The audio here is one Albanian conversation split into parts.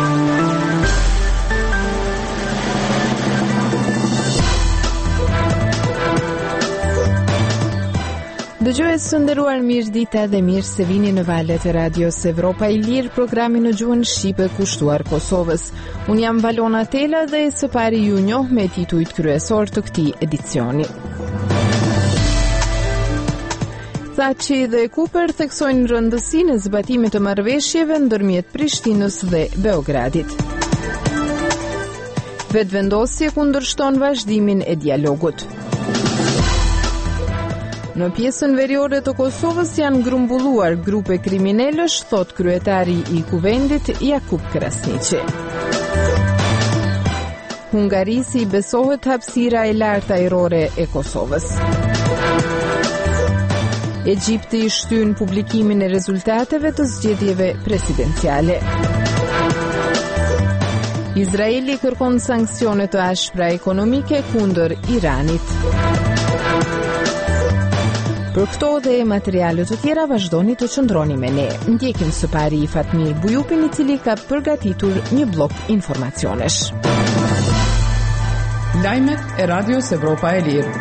Dëgjues së nderuar, mirë dita dhe mirë se vini në valët e Radios Evropa i Lirë, programi në gjuhën shqipe kushtuar Kosovës. Unë jam Valona Tela dhe së pari ju njoh me titujt kryesor të këtij edicioni. Thaçi dhe Kuper theksojnë rëndësinë e zbatimit të marrëveshjeve ndërmjet Prishtinës dhe Beogradit. Vetëvendosje kundërshton vazhdimin e dialogut. Në pjesën veriore të Kosovës janë grumbulluar grupe kriminalësh, thot kryetari i Kuvendit Jakub Krasniqi. Hungarisi besohet hapësira e lartë ajrore e Kosovës. Egjipti shtyn publikimin e rezultateve të zgjedhjeve presidenciale. Izraeli kërkon sanksione të ashpra ekonomike kundër Iranit. Për këto dhe materiale të tjera vazhdoni të qëndroni me ne. Ndjekim së pari Fatmir Bujupin, i cili ka përgatitur një blok informacionesh. Lajmet e Radios Evropa e Lirë.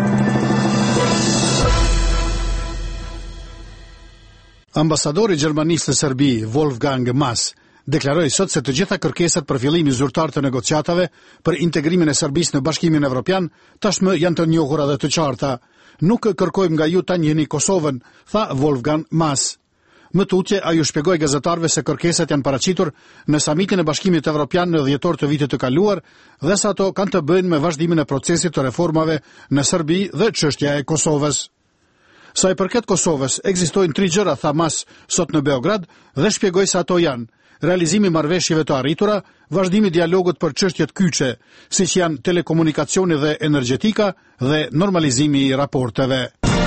Ambasadori i Gjermanisë në Serbi, Wolfgang Maass, deklaroi sot se të gjitha kërkesat për fillimin zyrtar të negociatave për integrimin e Serbisë në Bashkimin Evropian tashmë janë të njohura dhe të qarta. Nuk kërkojmë nga ju ta njihni Kosovën, tha Wolfgang Maass. Më tutje, ai u shpjegoi gazetarëve se kërkesat janë paraqitur në samitin e Bashkimit Evropian në dhjetor të vitit të kaluar dhe se ato kanë të bëjnë me vazhdimin e procesit të reformave në Serbi dhe çështja e Kosovës. Sa i përket Kosovës, ekzistojnë 3 gjëra, tha Maass sot në Beograd dhe shpjegoi se ato janë: realizimi i marrëveshjeve të arritura, vazhdimi i dialogut për çështjet kyçe, siç janë telekomunikacioni dhe energjetika, dhe normalizimi i raporteve.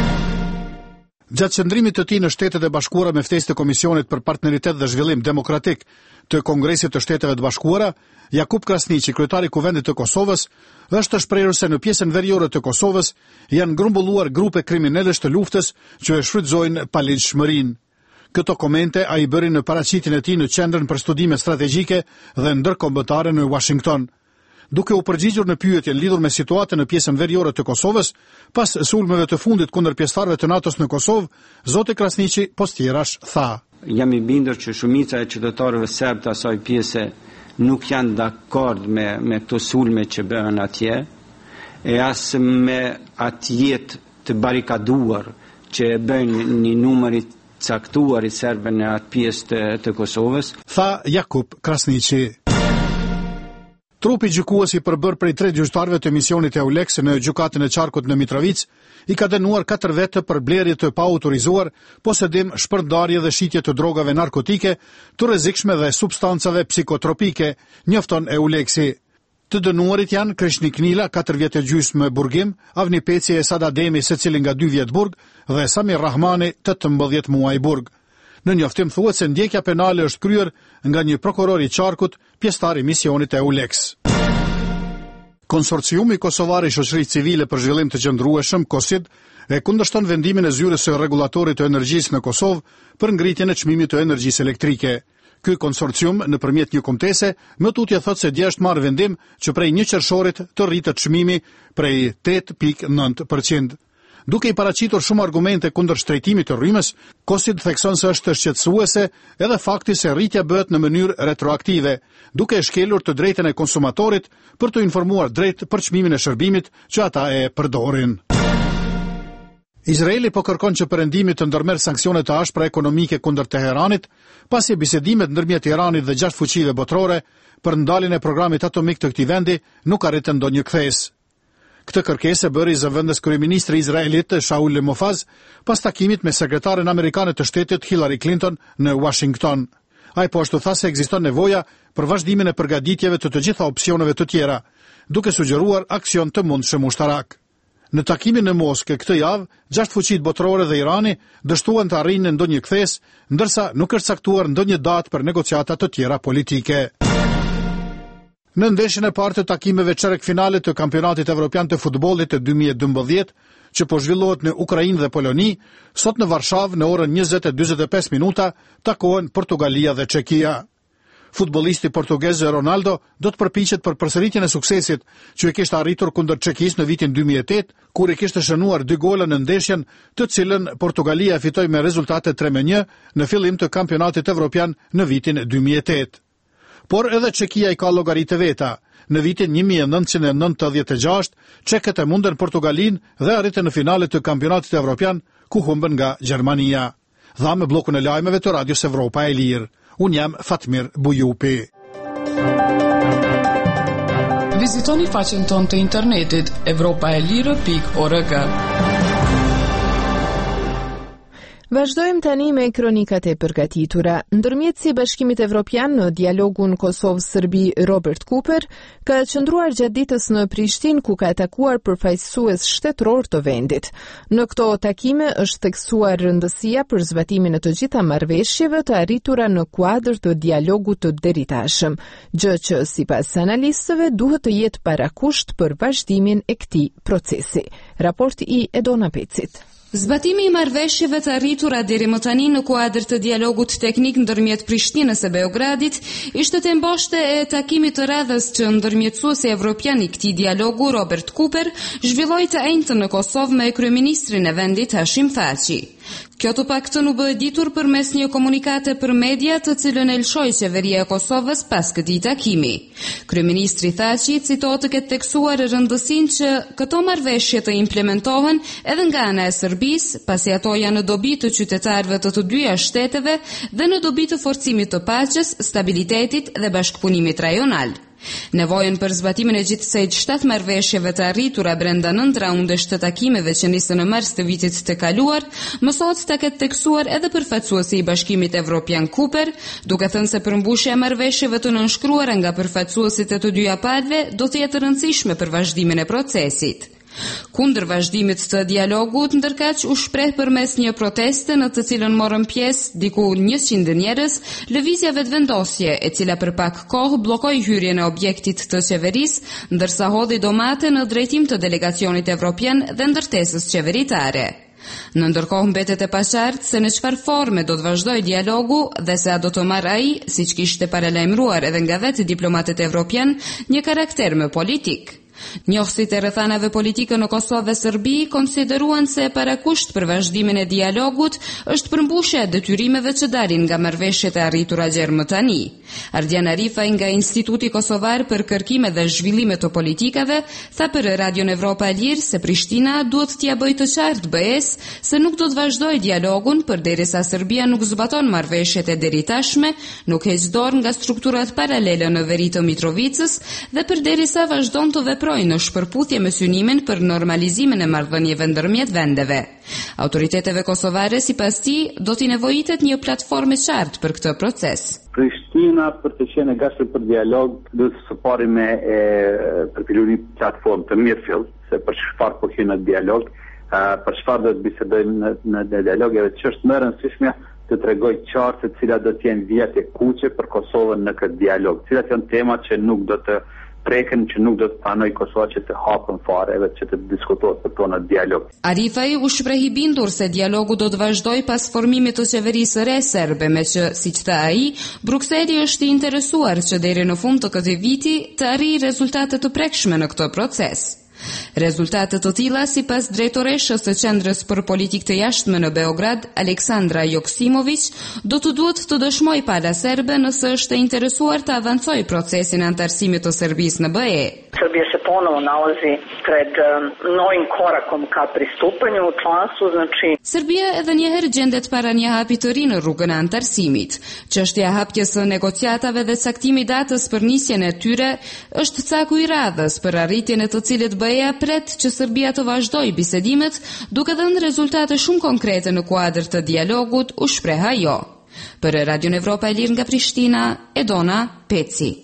Gjatë qëndrimit të tij në Shtetet e Bashkuara me ftesë të Komisionit për Partneritet dhe Zhvillim Demokratik të Kongresit të Shteteve të Bashkuara, Jakub Krasniqi, kryetari i Kuvendit të Kosovës, është shprehur se në pjesën veriore të Kosovës janë grumbulluar grupe kriminalësh të luftës që e shfrytëzojnë paligjshmërinë. Këto komente ai bëri në paraqitjen e tij në Qendrën për Studime Strategjike dhe Ndërkombëtare në Washington. Duke u përgjigjur në pyetjen lidhur me situatën në pjesën veriore të Kosovës, pas sulmeve të fundit kundër pjesëtarëve të NATO-s në Kosovë, zoti Krasniqi postjerash tha: Jam i bindur që shumica e qytetarëve serb të asaj pjese nuk janë dakord me këto sulme që bëhen atje, e as me atë jetë të barikaduar që e bëjnë një numër caktuar i serbëve në atë pjesë të Kosovës, tha Jakub Krasniqi. Trupi gjykues i përbër prej 3 gjyqtarëve të misionit EULEX në gjykatën e Qarkut në Mitrovic i ka dënuar 4 vete për blerje të paautorizuar, posedim, shpërndarje dhe shitje të drogave narkotike, të rrezikshme dhe substancave psikotropike, njofton EULEX-i. Të dënuarit janë Krishnik Nila, 4 vjet e gjysmë burgim, Avni Peci e Sad Ademi, secili nga 2 vjet burg, dhe Samir Rahmani, 18 muaj burg. Në njoftim thuhet se ndjekja penale është kryer nga një prokuror i Qarkut, pjesëtar i misionit EULEX. Konsorciumi kosovar i shoqërisë civile për zhvillim të qëndrueshëm, KOSID, e kundërshton vendimin e zyrës së rregullatorit të energjisë në Kosovë për ngritjen e çmimit të energjisë elektrike. Ky konsorcium, nëpërmjet një kombëtese, më tutje thotë se dje është marrë vendim që prej 1 qershorit të rritet çmimi prej 8.9%. Duke i paraqitur shumë argumente kundër shtrejtimit të rrymës, KOSID thekson se është shqetësuese edhe fakti se rritja bëhet në mënyrë retroaktive, duke e shkelur të drejtën e konsumatorit për të informuar drejt për çmimin e shërbimit që ata e përdorin. Izraeli po kërkon që perëndimi të ndërmerr sanksione të ashpra ekonomike kundër Teheranit, pasi bisedimet ndërmjet Iranit dhe 6 fuqive botërore për ndaljen e programit atomik të këtij vendi nuk arritën ndonjë kthes. Këtë kërkesë bëri zëvendës kryeministri i Izraelit Shaul Mofaz pas takimit me sekretaren amerikane të shtetit Hillary Clinton në Washington. Ai po ashtu tha se ekziston nevoja për vazhdimin e përgatitjeve të gjitha opsioneve të tjera, duke sugjeruar aksion të mundshëm ushtarak. Në takimin në Moskë këtë javë, 6 fuqitë botërore dhe Irani dështuan të arrijnë ndonjë kthes, ndërsa nuk është caktuar ndonjë datë për negociata të tjera politike. Në ndeshjen e parë të takimeve çerek finale të kampionatit evropian të futbollit të 2012, që po zhvillohet në Ukrainë dhe Poloni, sot në Varshavë në orën 20:45 takohen Portugalia dhe Çekia. futbollisti portugez Ronaldo do të përpiqet për përsëritjen e suksesit që e kishte arritur kundër Çekisë në vitin 2008, kur i kishte shënuar 2 gola në ndeshjen të cilën Portugalia fitoi me rezultate 3-1 në fillim të kampionatit evropian në vitin 2008. Por edhe Çekia i ka llogaritë veta. Në vitin 1996, çekët e mundën Portugalin dhe arritën në finalet të kampionatit evropian, ku humbën nga Gjermania. Dha me bllokun e lajmeve të Radios Evropa e Lirë. Unë jam Fatmir Bujupi. Vizitoni faqen tonë të internetit europaelire.org. Vazhdojmë tani me kronikat e përgatitura. Ndërmjetësi i Bashkimit Evropian në dialogun Kosovë-Serbi Robert Cooper ka qëndruar gjatë ditës në Prishtinë, ku ka takuar përfaqësues shtetëror të vendit. Në këto takime është theksuar rëndësia për zbatimin e të gjitha marrëveshjeve të arritura në kuadër të dialogut të deritashëm, gjë që sipas analistëve duhet të jetë parakusht për vazhdimin e këtij procesi. Raporti i Edona Pecit. Zbatimi i marrëveshjeve të arritura deri më tani në kuadër të dialogut teknik ndërmjet Prishtinës e Beogradit ishte temboshte e takimit të radhës që ndërmjetësuesi evropian i këtij dialogu Robert Cooper zhvilloi të enjtën në Kosovë me kryeministrin e vendit Hashim Thaçi. Kjo të paktën u bë e ditur përmes një komunikate për media të cilën e lëshoi qeveria e Kosovës pas këtij takimi. Kryeministri Thaçi citohet të ketë theksuar rëndësinë që këto marrëveshje të implementohen edhe nga ana e Serbisë, pasi ato janë në dobi të qytetarëve të të dyja shteteve dhe në dobi të forcimit të paqes, stabilitetit dhe bashkëpunimit rajonal. Nevojën për zbatimin e gjithsej 7 marrëveshjeve të arritura brenda 9 raundesh të takimeve që nisën në mars të vitit të kaluar, mësohet ta ketë theksuar edhe përfaqësuesi i Bashkimit Evropian Cooper, duke thënë se përmbushja e marrëveshjeve të nënshkruara nga përfaqësuesit e të dyja palëve do të jetë e rëndësishme për vazhdimin e procesit. Kundër vazhdimit të dialogut, ndërkaq u shpreh përmes një proteste në të cilën morën pjesë diku 100 njerëz, lëvizja vetëvendosje e cila për pak kohë bllokoi hyrjen e objektit të qeverisë, ndërsa hodhi domate në drejtim të delegacionit evropian dhe ndërtesës qeveritare. Në ndërkohë mbetet e paqartë se në çfarë forme do të vazhdojë dialogu dhe se a do të marrë ai, siç kishte paralajmëruar edhe nga vetë diplomatët evropian, një karakter më politik. Njohësit e rrethanave politike në Kosovë dhe Serbi konsideruan se parakusht për vazhdimin e dialogut është përmbushja e detyrimeve që dalin nga marrëveshjet e arritura deri më tani. Ardian Arifaj nga Instituti Kosovar për kërkime dhe zhvillime të politikave tha për Radion Evropa e Lirë se Prishtina duhet t'ia bëjë të qartë BE-s se nuk do të vazhdojë dialogun përderisa Serbia nuk zbaton marrëveshjet e deritashme, nuk heq dorë nga strukturat paralele në veri të Mitrovicës dhe përderisa vazhdon të veprojë në shpërputhje me synimin për normalizimin e marrëdhënieve ndërmjet vendeve. Autoriteteve kosovare sipas tij do t'i nevojitet një platformë e qartë për këtë proces. Prishtina për të qenë e gatshëm për dialog duhet të pari me përpilu një platformë të mirë fill, se për çfarë po kemi në dialog, për çfarë do të bisedojmë në dialog, edhe ç'është më e rëndësishme të tregoj qartë se cilat do të jenë vijat e kuqe për Kosovën në këtë dialog, cilat janë temat që nuk do të preken, që nuk do të pranoj Kosova që të hapën fare edhe që të diskutohet për to në dialog. Arifaj u shpreh i bindur se dialogu do të vazhdojë pas formimit të qeverisë së re serbe, me që, siç tha ai, Brukseli është i interesuar që deri në fund të këtij viti të arrijë rezultate të prekshme në këtë proces. Rezultate të tilla sipas drejtoreshës së Qendrës për Politikë të Jashtme në Beograd, Aleksandra Joksimović, do të duhet të dëshmojë pala serbe nëse është e interesuar të avancojë procesin e antarësimit të Serbisë në BE. Srbija se ponovo nalazi pred novim korakom ka pristupanju u članstvu, znači Serbia edhe një herë gjendet para një hapi të ri në rrugën e antarësimit. Çështja e hapjes së negociatave dhe caktimi datës për nisjen e tyre është caku i radhës për arritjen e të cilit BE-ja pret që Serbia të vazhdojë bisedimet, duke dhënë rezultate shumë konkrete në kuadër të dialogut, u shpreh ajo. Për Radion Evropa e Lirë nga Prishtina, Edona Peci.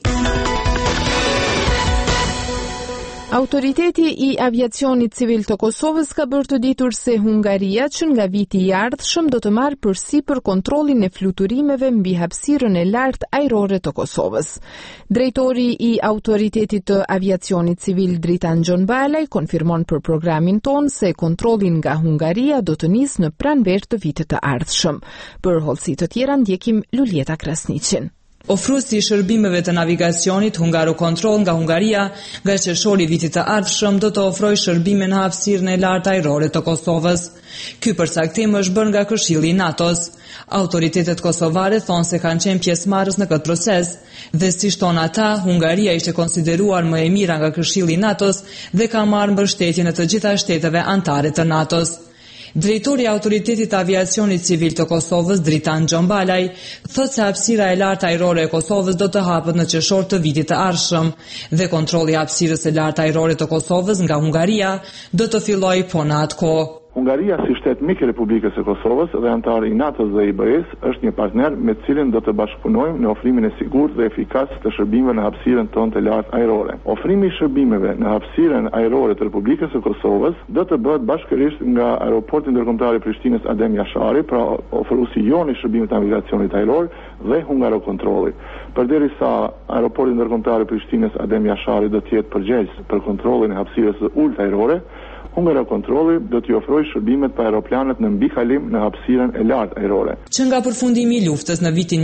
Autoriteti i aviacionit civil të Kosovës ka bërë të ditur se Hungaria, që nga viti i ardhshëm do të marrë përsipër kontrollin e fluturimeve mbi hapësirën e lartë ajrore të Kosovës. Drejtori i Autoritetit të Aviacionit Civil Dritan Gjonbalaj konfirmon për programin ton se kontrollin nga Hungaria do të nisë në pranverë të vitit të ardhshëm. Për hollësi të tjera ndjekim Luljeta Krasniqin. Ofruesi i shërbimeve të navigacionit Hungarocontrol nga Hungaria nga qershori i vitit të ardhshëm do të ofrojë shërbime në hapësirën e lartë ajrore të Kosovës. Ky përcaktim është bërë nga Këshilli i NATO-s. Autoritetet kosovare thonë se kanë qenë pjesëmarrës në këtë proces dhe si shton ata, Hungaria ishte konsideruar më e mira nga Këshilli i NATO-s dhe ka marrë mbështetje në të gjitha shteteve anëtare të NATO-s. Drejtori i Autoritetit të Aviacionit Civil të Kosovës, Dritan Gjombalaj, thotë se hapësira e lartë ajrore e Kosovës do të hapet në qershor të vitit të ardhshëm dhe kontrolli i hapësirës së lartë ajrore të Kosovës nga Hungaria do të fillojë po në atë kohë. Hungaria si shtet mik i Republikës së Kosovës dhe antar i NATO-s dhe IBE-s është një partner me të cilin do të bashkëpunojmë në ofrimin e sigurt dhe efikas të shërbimeve në hapësirën tonë të lartë ajrore. Ofrimi i shërbimeve në hapësirën ajrore të Republikës së Kosovës do të bëhet bashkërisht nga Aeroporti Ndërkombëtar i Prishtinës Adem Jashari, pra ofruesi i jonë i shërbimit të navigacionit ajror dhe Hungarocontrolli. Përderisa Aeroporti Ndërkombëtar i Prishtinës Adem Jashari do të jetë përgjegjës për kontrollin e hapësirës së ulët ajrore, Hungarocontrolli do t'i ofrojë shërbimet pa aeroplanet në mbikalim në hapësirën e lartë ajrore. Që nga përfundimi i luftës në vitin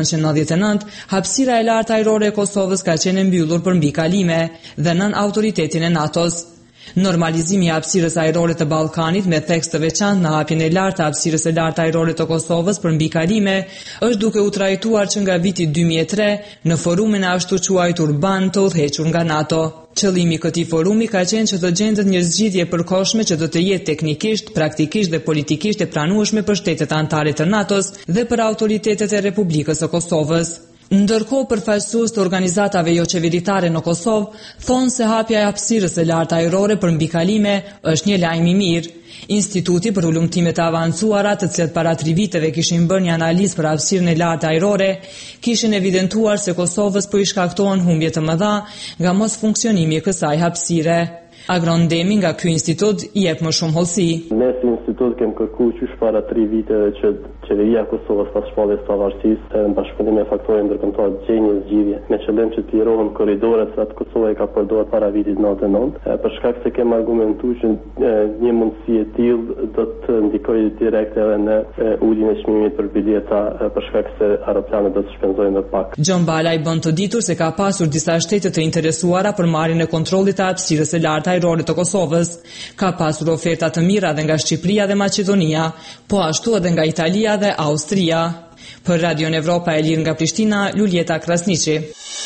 1999, hapësira e lartë ajrore e Kosovës ka qenë e mbyllur për mbikalime dhe nën autoritetin e NATO-s. Normalizimi i hapësirës ajrore të Ballkanit me theks të veçantë në hapjen e lartë të hapësirës së lartë ajrore të Kosovës për mbikalime është duke u trajtuar që nga viti 2003 në forumin e ashtu quajtur ban të udhëhequr nga NATO. Qëllimi i këtij forumi ka qenë që të gjendet një zgjidhje përkohshme që do të jetë teknikisht, praktikisht dhe politikisht e pranueshme për shtetet anëtare të NATO-s dhe për autoritetet e Republikës së Kosovës. Ndërkohë, përfaqësues të organizatave jo qeveritare në Kosovë thonë se hapja e hapësirës së lartë ajrore për mbikalime është një lajm i mirë. Instituti për ulëmtime të avancuara, të cilët para 3 viteve kishin bërë një analizë për hapësirën e lartë ajrore, kishin evidentuar se Kosovës po i shkaktohen humbje të mëdha nga mos funksionimi i kësaj hapësire. Agron Demi nga ky institut i jep më shumë hollësi. Ne si institut kemi kërkuar qysh para 3 viteve që qeveria e Kosovës pas shpalljes së pavarësisë në bashkëpunim me faktorët ndërkombëtar të gjejë një zgjidhje me qëllim që të lirohen korridoret që Kosova i ka përdorur para vitit 99, për shkak se kemi argumentuar që një mundësi e tillë do të ndikojë direkt edhe në uljen e çmimit për bileta për shkak se aeroplanet do të shpenzojnë më pak. Gjombalaj bën të ditur se ka pasur disa shtete të interesuara për marrjen e kontrollit të hapësirës së lartë ajrore të Kosovës. Ka pasur oferta të mira edhe nga Shqipëria dhe Maqedonia, po ashtu edhe nga Italia dhe Austria. Për Radion Evropa e Lirë nga Prishtina, Luljeta Krasniqi.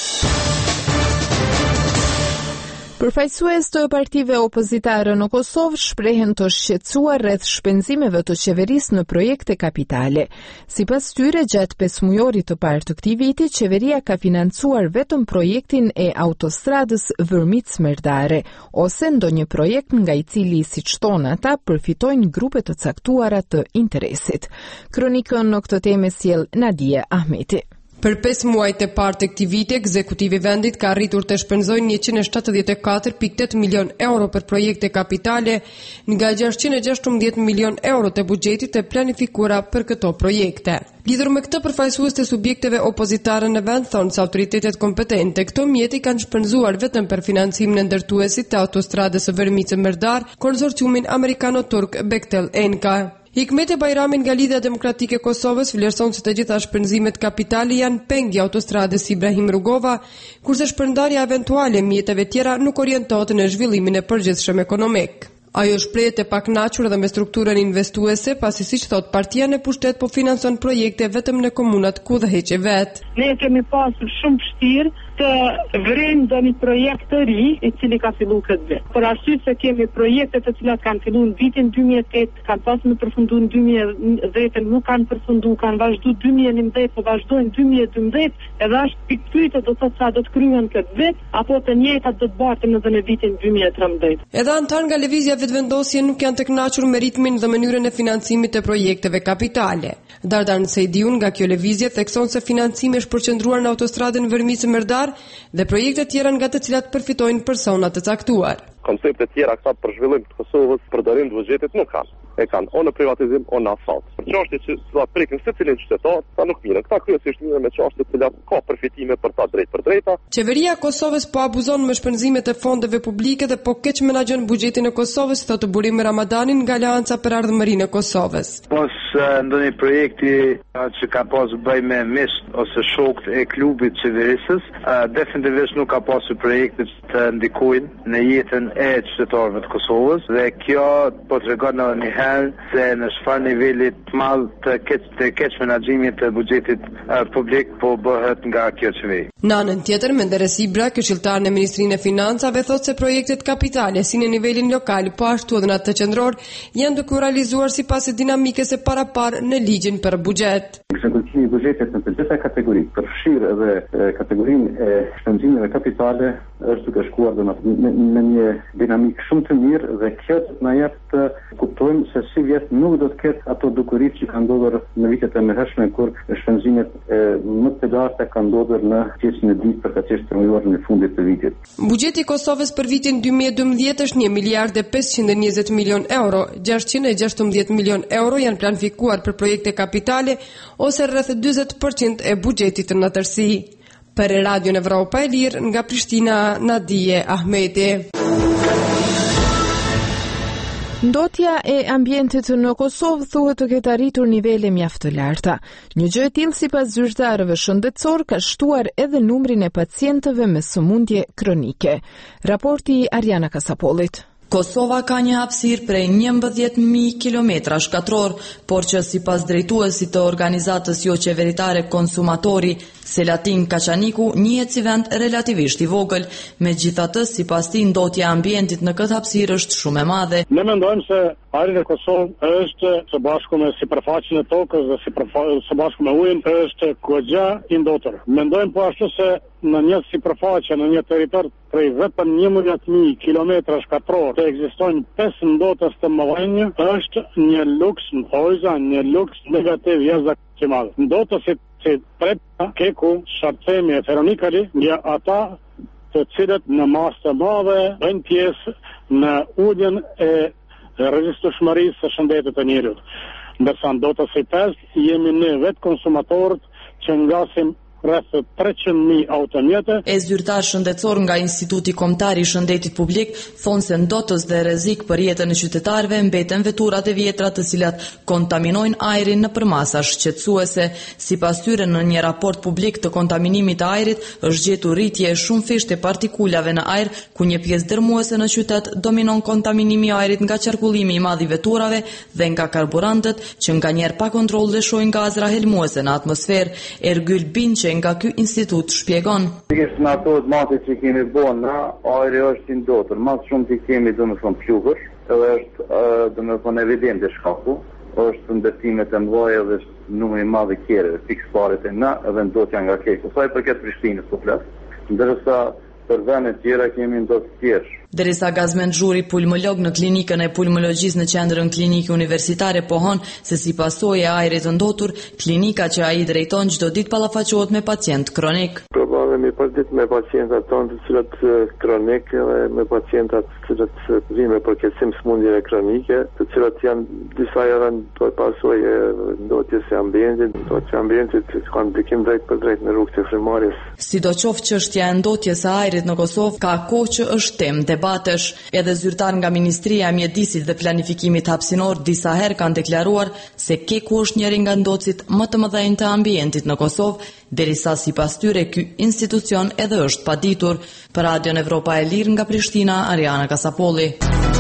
Përfaqësues të partive opozitare në Kosovë shprehen të shqetësuar rreth shpenzimeve të qeverisë në projekte kapitale. Sipas tyre, gjatë 5 mujorit të parë të këtij viti, qeveria ka financuar vetëm projektin e autostradës Vërmit-Smerdare, ose ndonjë projekt nga i cili, siç thonë ata, përfitojnë grupe të caktuara të interesit. Kronikën në këtë temë sjell Nadia Ahmeti. Për 5 muajt e parë të këtij viti, ekzekutivi i vendit ka arritur të shpenzojë 174.8 milion euro për projekte kapitale nga 616 milion euro të buxhetit të planifikuara për këto projekte. Lidhur me këtë, përfaqësues të subjekteve opozitare në vend thonë se autoritetet kompetente këto mjete kanë shpenzuar vetëm për financimin e ndërtuesit të autostradës së Vërmit-Smerdar, konsorciumin amerikano-turk Bechtel Enka. Hikmete Bajrami nga Lidhja Demokratike e Kosovës vlerëson se të gjitha shpenzimet kapitale janë pengë i autostradës Ibrahim Rugova, kurse shpërndarja eventuale mjeteve tjera nuk orientohet në zhvillimin e përgjithshëm ekonomik. Ajo shprehet e pakënaqur edhe me strukturën investuese, pasi siç thot partia në pushtet po financon projekte vetëm në komunat ku udhëheqë vet. Ne kemi pasur shumë vështirë të vrejmë ndonjë projekt të ri i cili ka filluar këtë vit. Për arsye se kemi projekte të cilat kanë filluar në vitin 2008, kanë pasur të përfunduar në 2010, nuk kanë përfunduar, kanë vazhduar 2011, po vazhdojnë 2012, edhe është pikpyetje do të thotë sa do të kryhen këtë vit, apo të njëjtat do të barten edhe në vitin 2013. Edhe antar nga lëvizja vetëvendosje nuk janë të kënaqur me ritmin dhe mënyrën e financimit të projekteve kapitale. Dardan Sejdiun nga kjo lëvizje thekson se financimi është përqendruar në autostradën Vërmit-Smerdar dhe projekte tjera nga të cilat përfitojnë persona të caktuar. koncepte tjera këta për zhvillim të Kosovës, përdorim të buxhetit nuk kanë. E kanë o në privatizim o në asfalt. Për çështje që do të prekin secilin qytetar, ta nuk mirën. Këta kryesisht mirën me çështje të cilat ka përfitime për ta drejt për drejta. Qeveria e Kosovës po abuzon me shpenzimet e fondeve publike dhe po keq menaxhon buxhetin e Kosovës, thotë Burim Ramadanin nga Alianca për Ardhmërinë e Kosovës. Pas ndonjë projekti që ka pas bëj me misht ose shokët e klubit qeverisës, definitivisht nuk ka pasur projekte të ndikojnë në jetën e qytetarëve të Kosovës dhe kjo po tregon një herë se në çfarë niveli të madh të keq menaxhimit të buxhetit publik po bëhet nga kjo qeveri. Në anën tjetër, Menderes Ibra, këshilltar në Ministrinë e Financave, thotë se projektet kapitale si në nivelin lokal po ashtu edhe në atë qendror janë duke u realizuar sipas dinamikës së parapar në ligjin për buxhet. Ekzekutimi i buxhetit në të gjitha kategoritë, përfshirë edhe kategorinë e shpenzimeve kapitale, është duke shkuar në një dinamikë shumë të mirë dhe kjo na jep të kuptojmë se si vjet nuk do të ketë ato dukuritë që kanë ndodhur në vitet e mëhershme kur shpenzimet më të larta kanë ndodhur në pjesën e dytë përkatësisht terminuar në fundit të vitit. Buxheti i Kosovës për vitin 2012 është 1 miliard e 520 milion euro, 616 milion euro janë planifikuar për projekte kapitale ose rreth 40% e buxhetit në tërësi. Për Radio Evropa e Lirë nga Prishtina, Nadije Ahmeti. Ndotja e ambientit në Kosovë thuhet të ketë arritur nivele mjaft të larta. Një gjë e tillë sipas zyrtarëve shëndetësor ka shtuar edhe numrin e pacientëve me sëmundje kronike. Raporti i Ariana Kasapolit. Kosova ka një hapësirë prej 11.000 kilometra shkatror, por që sipas drejtuesit të organizatës jo qeveritare Konsumatori, Selatin Kaçaniku, njihet si vend relativisht i vogël, megjithatë sipas tij ndotja e ambientit në këtë hapësirë është shumë e madhe. Ne mendojmë se ajri i Kosovës është së bashku me sipërfaqen e tokës dhe së bashku me ujin është goxha i ndotur. Mendojmë po ashtu se në një sipërfaqe, në një territor prej vetëm 11.000 kilometra shkatror të ekzistojnë 5 ndotës të mëdhenj është një luks në hojza, një luks negativ jashtëzakonisht i madh. Ndotësit që Prepka, Keku, Sharcemi e Feronikali, nga ata të cilët në masë të madhe bëjnë pjesë në uljen e rezistueshmërisë së shëndetit të njerëzit. Ndërsa ndotësit 5 jemi ne vetë konsumatorët që ngasim rreth 300.000 automjete. E zyrtar shëndetësor nga Instituti Kombëtar i Shëndetit Publik thonë se ndotës dhe rrezik për jetën e qytetarëve mbeten veturat e vjetra të cilat kontaminojnë ajrin nëpër masa shqetësuese. Sipas tyre në një raport publik të kontaminimit të ajrit është gjetur rritje e shumë fisht e partikulave në ajër, ku një pjesë dërmuese në qytet dominon kontaminimi i ajrit nga qarkullimi i madh i veturave dhe nga karburantët që nganjëherë pa kontroll lëshojnë gazra helmuese në atmosferë. Ergyl Binçe nga ky institut shpjegon. Pikërisht në ato mate që kemi bën na, ajri është i ndotur. Më shumë që kemi domethënë pluhur, edhe është domethënë evidente shkaku, është ndërtimet e mëdha dhe numri i madh i kerreve, fiksparet e na edhe ndotja nga Keku. Sa i përket Prishtinës po flas. Ndërsa për vende të tjera kemi ndotë të tjerë. Derisa Gazmend Zhuri, pulmolog në klinikën e pulmologjisë në qendrën klinike universitare pohon se si pasojë e ajrit të ndotur, klinika që ai drejton çdo ditë ballafaqohet me pacient kronik. Problemi përdit me pacientat tonë të cilët kronik dhe me pacientat të cilët vinë me përkeqësim sëmundjeve kronike, të cilët janë disa edhe të pasojë ndotjes së ambientit, ndotja e ambientit kanë ndikim drejt për drejt në rrugët e frymëmarrjes. Sidoqoftë çështja e ndotjes së ajrit në Kosovë ka kohë që është temë debatesh. Edhe zyrtar nga Ministria e Mjedisit dhe Planifikimit Hapësinor disa herë kanë deklaruar se Keku është njëri nga ndotësit më të mëdhenj të ambientit në Kosovë, derisa sipas tyre ky institucion edhe është paditur. Për Radio Evropa e Lirë nga Prishtina, Ariana Kasapolli.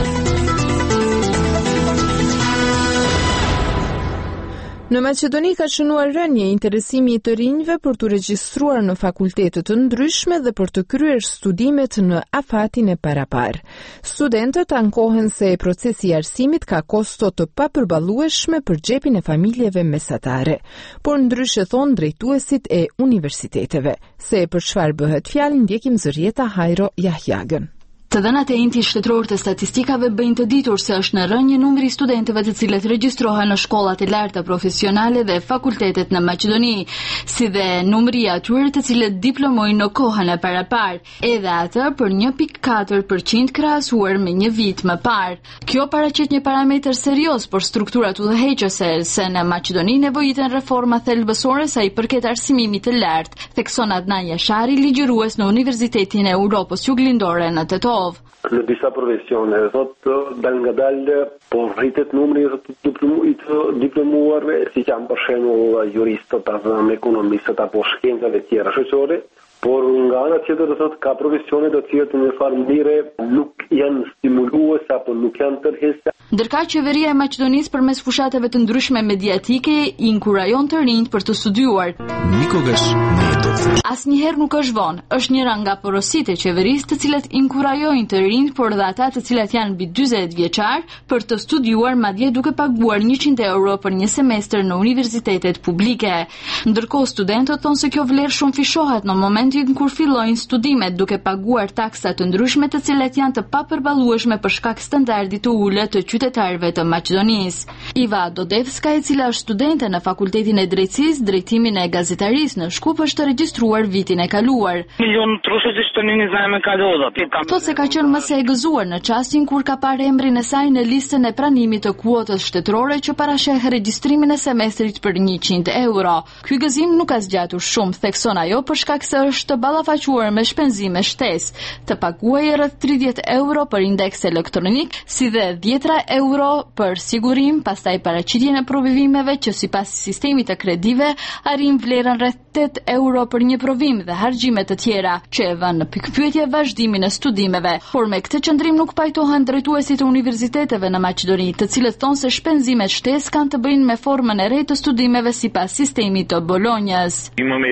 Në Maqedoni ka shënuar rënje interesimi i të rinjve për të regjistruar në fakultete të ndryshme dhe për të kryer studimet në afatin e parapar. Studentët ankohen se procesi i arsimit ka kosto të papërballueshme për xhepin e familjeve mesatare, por ndryshe thon drejtuesit e universiteteve. Se për çfarë bëhet fjalë ndjekim zërjeta Hajro Jahjagën. Të dhënat e inti shtetëror të statistikave bëjnë të ditur se është në rënje numri studentëve të cilët regjistrohen në shkollat e larta profesionale dhe fakultetet në Maqedoni, si dhe numri i atyre të cilët diplomojnë në kohën e parapar, edhe atë për 1.4% krahasuar me një vit më parë. Kjo paraqet një parametër serioz për strukturat udhëheqëse, se në Maqedoni nevojiten reforma thelbësore sa i përket arsimimit të lartë, thekson Adnan Jashari, ligjërues në Universitetin e Europës Juglindore në Tetov. Në disa profesione, dal nga dalë, po rritet numri të diplomuarve, si që janë për shembull juristët, apo ekonomistët, apo shkencave tjera shoqëore, por nga ana tjetër ka profesione të cilat në farë mënyre nuk janë stimuluese apo nuk janë tërheqëse. Ndërkaq qeveria e Maqedonisë përmes fushatave të ndryshme mediatike i inkurajon të rinjt për të studiuar. Asnjëherë nuk është vonë. Është njëra nga porositë e qeverisë të cilat inkurajojnë të rinjt, por dhe ata të cilat janë mbi 40 vjeçar për të studiuar, madje duke paguar 100 euro për një semestër në universitetet publike. Ndërkohë studentët thonë se kjo vlerë shumë fishohet në momentin kur fillojnë studimet, duke paguar taksa të ndryshme të cilat janë të papërballueshme për shkak standardit të ulët të qytetarëve të Maqedonisë. Iva Dodevska, e cila është studente në Fakultetin e Drejtësisë, drejtimin e gazetarisë në Shkup, është regjistruar vitin e kaluar. Thotë se ka qenë më se e gëzuar në çastin kur ka parë emrin e saj në listën e pranimit të kuotës shtetërore që parasheh regjistrimin e semestrit për 100 euro. Ky gëzim nuk ka zgjatur shumë, thekson ajo, për shkak se është ballafaquar me shpenzime shtesë, të paguajë rreth 30 euro për indeks elektronik, si dhe 10 euro për sigurim, pastaj paraqitjen e provimeve që sipas sistemit të kredive arrin vlerën rreth 8 euro për një provim dhe harxhime të tjera, që e vënë në pikpyetje vazhdimin e studimeve. Por me këtë qëndrim nuk pajtohen drejtuesit e universiteteve në Maqedoni, të cilët thonë se shpenzimet shtesë kanë të bëjnë me formën e re të studimeve sipas sistemit të Bolonjës.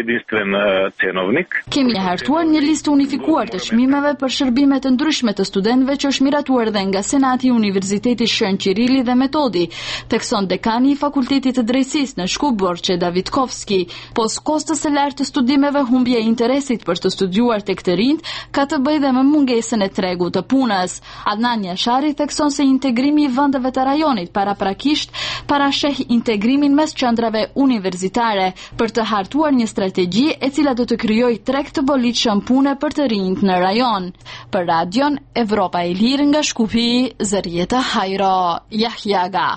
Kemi hartuar një listë unifikuar të çmimeve për shërbime të ndryshme të studentëve që është miratuar dhe nga Senati i Universitetit Shën Qirili dhe Metodi, thekson dekani i Fakultetit të Drejtësisë në Shkup Borçe Davidkovski. Pos kostës së lartë të studimeve, humbja e interesit për të studiuar tek të rinjt ka të bëjë dhe me mungesën e tregut të punës. Adnan Jashari thekson se integrimi i vendeve të rajonit paraprakisht parasheh integrimin mes qendrave universitare për të hartuar një strategji e cila do të krijojë treg të bolitshëm pune për të rinjt në rajon. Për Radion Evropa e Lirë nga Shkupi, Zërieta Hajro, Jahjaga.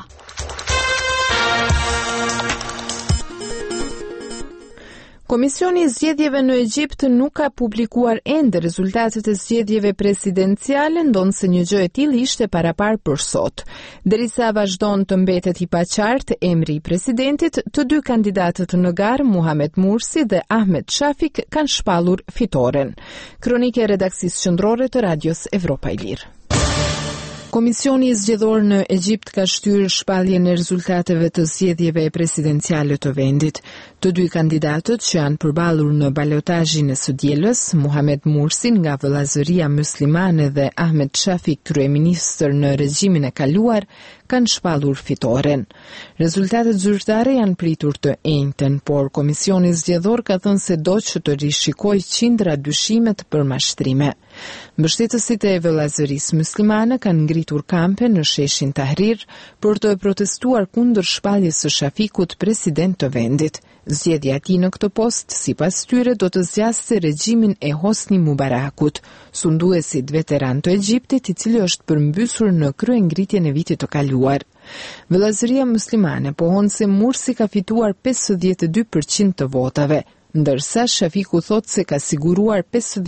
Komisioni i zgjedhjeve në Egjipt nuk ka publikuar ende rezultatet e zgjedhjeve presidenciale, ndonse një gjë e tillë ishte parapar për sot. Derisa vazhdon të mbetet i paqartë emri i presidentit, të dy kandidatët në garë, Muhamet Mursi dhe Ahmed Shafik, kanë shpallur fitoren. Kronike e redaksisë qendrore të Radios Evropa e Lirë. Komisioni zgjedhor në Egjipt ka shtyrë shpalljen e rezultateve të zgjedhjeve presidenciale të vendit. Të dy kandidatët që janë përballur në balotazhin e së dielës, Muhamet Mursi nga vëllazëria muslimane dhe Ahmed Shafik, kryeministër në regjimin e kaluar, kanë shpallur fitoren. Rezultatet zyrtare janë pritur të enjten, por komisioni zgjedhor ka thënë se do që të rishikojë qindra dyshimet për mashtrime. Mbështetësit e vëllazërisë muslimane kanë ngritur kampe në sheshin Tahrir për të protestuar kundër shpalljes së Shafikut president të vendit. Zgjedhja e tij në këtë post, sipas tyre, do të zgjasë regjimin e Hosni Mubarakut, sunduesit veteran të Egjiptit, i cili është përmbysur në kryengritjen e vitit të kaluar. Vëllazëria muslimane pohon se Mursi ka fituar 52% të votave, ndërsa Shafiku thot se ka siguruar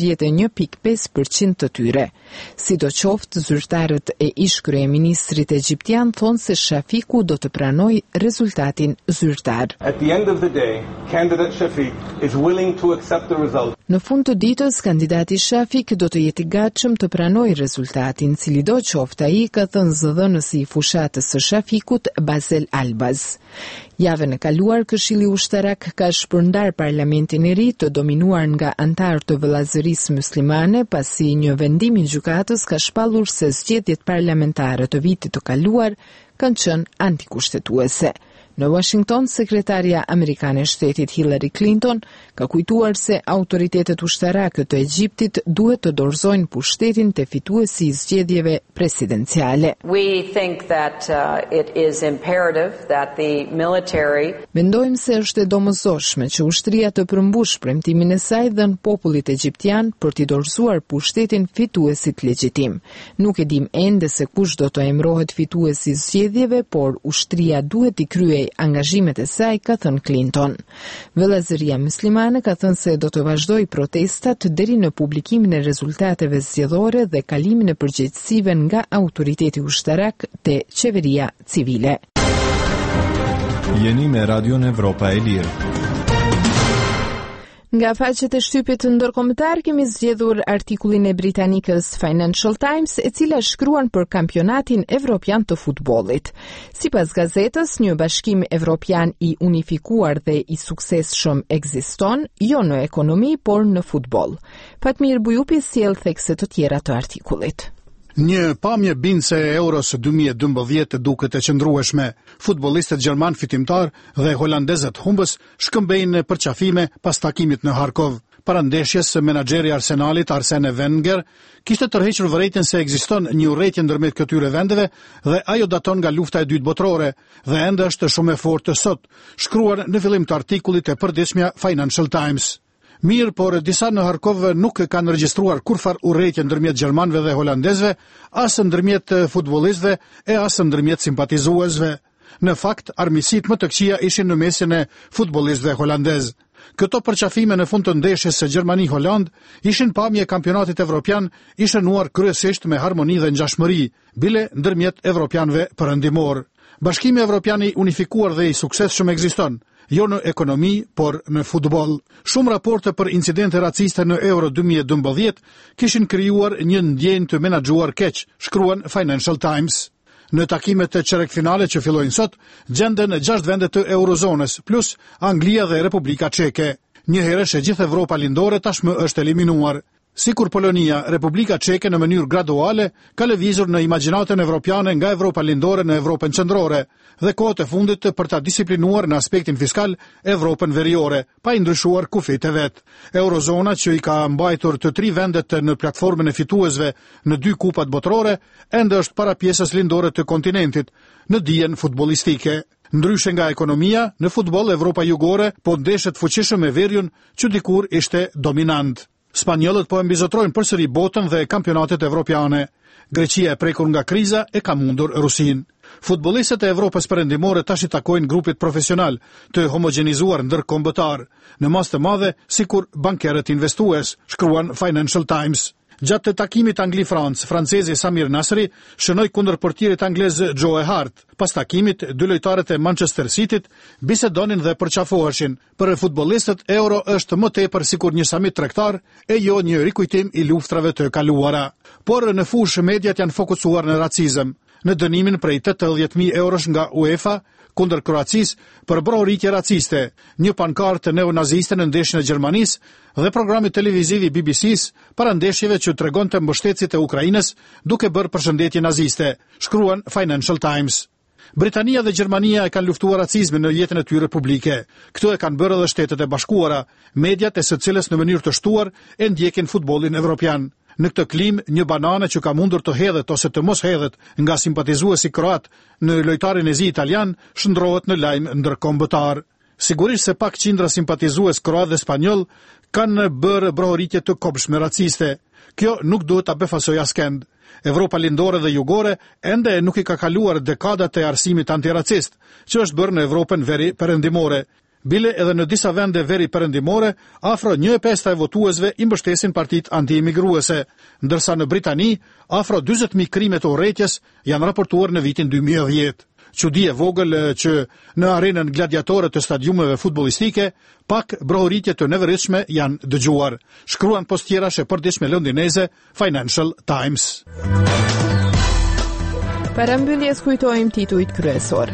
51.5% të tyre. Sidoqoftë, zyrtarët e ish kryeministrit egjiptian thonë se Shafiku do të pranojë rezultatin zyrtar. At the end of the day, candidate Shafik is willing to accept the result. Në fund të ditës, kandidati Shafik do të jetë i gatshëm të pranojë rezultatin, cili do qoftë ai, ka thënë zëdhënësi i fushatës së Shafikut, Basel Albaz. Javën e kaluar, Këshilli Ushtarak ka shpërndar parlamentin e ri të dominuar nga antarë të vëllazërisë muslimane, pasi një vendim i gjykatës ka shpallur se zgjedhjet parlamentare të vitit të kaluar kanë qenë antikushtetuese. Në Washington, sekretarja amerikane e shtetit Hillary Clinton ka kujtuar se autoritetet ushtarake të Egjiptit duhet të dorëzojnë pushtetin te fituesi i zgjedhjeve presidenciale. We think that it is imperative that the military Mendojmë se është e domosdoshme që ushtria të përmbush premtimin e saj dhënë popullit egjiptian për t'i dorëzuar pushtetin fituesit legjitim. Nuk e dim ende se kush do të emërohet fituesi i zgjedhjeve, por ushtria duhet t'i kryejë angazhimet e saj, ka thënë Clinton. Vëllazëria muslimane ka thënë se do të vazhdojë protestat deri në publikimin e rezultateve zgjedhore dhe kalimin e përgjegjësive nga autoriteti ushtarak te qeveria civile. Jeni me Radion Evropa e Lirë. Nga faqet e shtypit ndërkombëtar kemi zgjedhur artikullin e britanikës Financial Times, e cila shkruan për kampionatin evropian të futbollit. Sipas gazetës, një bashkim evropian i unifikuar dhe i suksesshëm ekziston, jo në ekonomi, por në futboll. Fatmir Bujupi sjell thekse të tjera të artikullit. Një pamje bindëse e Euros 2012 duket e qëndrueshme. Futbollistët gjerman fitimtar dhe holandezët humbës shkëmbejnë përqafime pas takimit në Harkov. Para ndeshjes, menaxheri Arsenalit Arsene Wenger kishte tërhequr vërejtjen se ekziston një urrëtie ndërmjet këtyre vendeve dhe ajo daton nga lufta e dytë botërore dhe ende është shumë e fortë sot, shkruar në fillim të artikullit e përditshmja Financial Times. Mirë, por disa në Harkov nuk kanë regjistruar kurfar urrëtie ndërmjet gjermanëve dhe holandezëve, as ndërmjet futbollistëve e as ndërmjet simpatizuesve. Në fakt, armiqësitë më të këqija ishin në mesin e futbollistëve holandez. Këto përqafime në fund të ndeshjes së Gjermani-Holand ishin pamje e kampionatit evropian i shënuar kryesisht me harmoni dhe ngjashmëri, bile ndërmjet evropianëve perëndimor. Bashkimi Evropian i unifikuar dhe i suksesshëm ekziston, jo në ekonomi, por në futboll. Shumë raporte për incidente raciste në Euro 2012 kishin krijuar një ndjenjë të menaxhuar keq, shkruan Financial Times. Në takimet e çerekfinale që fillojnë sot, gjenden 6 vende të eurozonës, plus Anglia dhe Republika Çeke. Njëherësh e gjithë Evropa lindore tashmë është eliminuar. Sikur Polonia, Republika Çeke në mënyrë graduale ka lëvizur në imagjinatën evropiane nga Evropa lindore në Evropën qendrore dhe kohët e fundit për ta disiplinuar në aspektin fiskal Evropën veriore, pa i ndryshuar kufit e vet. Eurozona, që i ka mbajtur të 3 vendet në platformën e fituesve në 2 kupat botërore, ende është para pjesës lindore të kontinentit në dijen futbollistike. Ndryshe nga ekonomia, në futboll Evropa jugore po ndeshet fuqishëm me Veriun, që dikur ishte dominant. Spanjollët po e mbizotrojnë përsëri botën dhe kampionatet evropiane. Greqia e prekur nga kriza e ka mundur Rusin. Futbollistët e Evropës perëndimore tash i takojnë grupit profesional të homogenizuar ndërkombëtar, në mas të madhe sikur bankerët investues, shkruan Financial Times. Gjatë të takimit Angli-Francë, francezi Samir Nasri shënoi kundër portierit anglez Joe Hart. Pas takimit, 2 lojtarët e Manchester Cityt bisedonin dhe përqafoheshin. Për futbollistët, Euro është më tepër sikur një samit tregtar e jo një rikujtim i luftrave të kaluara. Por në fushë mediat janë fokusuar në racizëm. Në dënimin prej 80.000 eurosh nga UEFA kundër Kroacisë për brohoritje raciste, një pankartë neonaziste në ndeshjen e Gjermanisë dhe programi televiziv i BBC-s para ndeshjeve që tregonte mbështetësit e Ukrainës duke bërë përshëndetje naziste, shkruan Financial Times. Britania dhe Gjermania e kanë luftuar racizmin në jetën e tyre publike. Këto e kanë bërë edhe Shtetet e Bashkuara, mediat e së cilës në mënyrë të shtuar e ndjekin futbollin evropian. Në këtë klim, një banane që ka mundur të hedhet ose të mos hedhet nga simpatizuesi kroat në lojtarin e zi italian shndrohet në lajm ndërkombëtar. Sigurisht se pak qindra simpatizues kroat dhe spanjoll kanë bërë brohoritje të kopshme raciste. Kjo nuk duhet ta befasoj askend. Evropa lindore dhe jugore ende nuk i ka kaluar dekadat e arsimit antiracist, që është bërë në Evropën veri perëndimore. Bile edhe në disa vende veri perëndimore, afro 1/5 e votuesve i mbështesin partitë anti-imigruese, ndërsa në Britani, afro 40.000 krime të urrëties janë raportuar në vitin 2010. Çudi e vogël që në arenën gladiatore të stadiumeve futbollistike, pak brohoritje të nevërritshme janë dëgjuar, shkruan postjerash e përditshme londineze Financial Times. Para mbylljes kujtojmë titujt kryesor.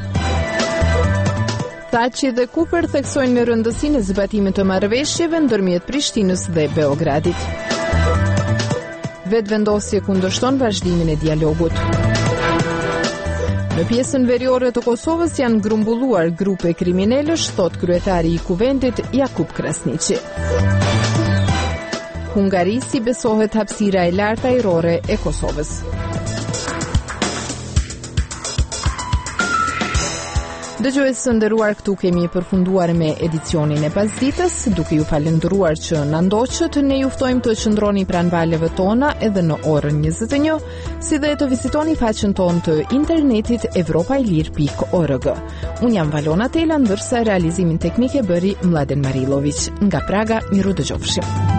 Thaçi dhe Cooper theksojnë në rëndësinë e zbatimit të marrëveshjeve ndërmjet Prishtinës dhe Beogradit. Vetëvendosje kundërshton vazhdimin e dialogut. Në pjesën veriore të Kosovës janë grumbulluar grupe kriminalësh, thot kryetari i kuvendit Jakub Krasniqi. Hungari si besohet hapësira e lartë ajrore e Kosovës. Dëgjues së nderuar, këtu kemi përfunduar me edicionin e pasditës, duke ju falendëruar që na ndoqët. Ne ju ftojmë të qëndroni pranë valeve tona edhe në orën 21, si dhe të vizitoni faqen tonë të internetit evropailir.org. Unë jam Valona Tela, ndërsa realizimin teknik e bëri Mladen Marilović. Nga Praga, miru dëgjofshim.